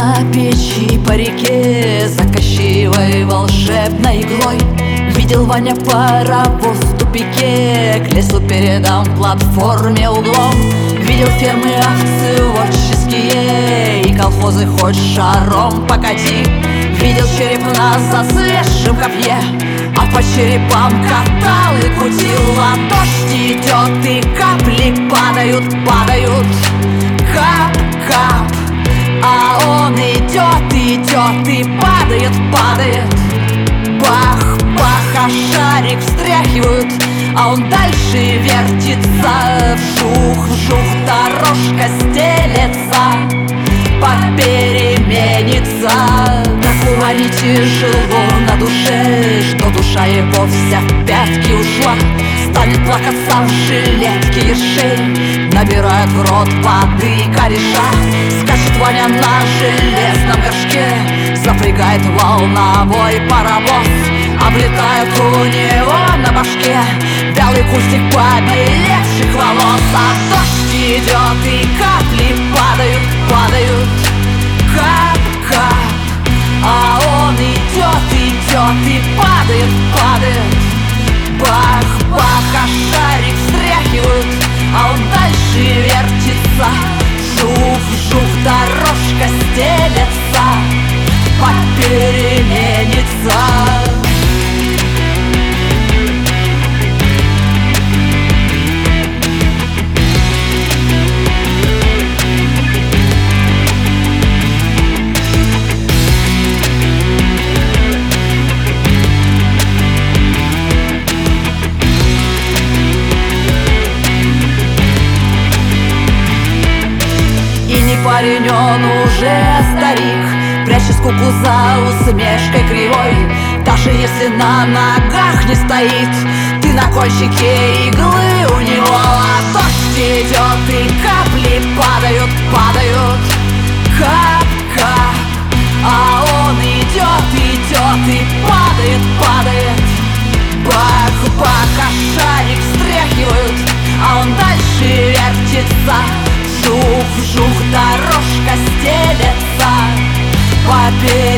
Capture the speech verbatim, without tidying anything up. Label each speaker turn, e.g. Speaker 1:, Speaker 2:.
Speaker 1: на печи по реке за Кащеевой волшебной иглой. Видел Ваня паровоз в тупике к лесу передам платформе углом. Видел фермы овцеводческие и колхозы хоть шаром покати. Видел череп на засвежем копье, а по черепам катал и крутил. А дождь идет и капли падают, падают, кап-кап. А он идет, идет и падает, падает, бах-бах. А шарик встряхивают, а он дальше вертится. Вжух-вжух, дорожка стелется, попеременится. Так у Вани тяжело на душе, что душа его вся в пятки ушла. Станет плакаться в жилетке ершей, набирает в рот воды кореша. Скачет Ваня на железном горшке, запрягает волновой паровоз. Облетает у него на башке вялый кустик побелевших волос. А дождь идет и капли падают, падают, кап-кап. А он идет, идет и падает, падает, бах-бах. А шарик встряхивают, а он дальше вертится. Жух-жух, дорожка стелется, попеременится. Парень, он уже старик, прячет скуку за усмешкой кривой. Даже если на ногах не стоит, ты на кончике иглы у него. А дождь идет и капли падают, падают, кап-кап. А он идет, идет и падает, падает, бах-бах. А шарик встряхивают, а он дальше вертится. Жух-жух, дорожка стелется, попеременится.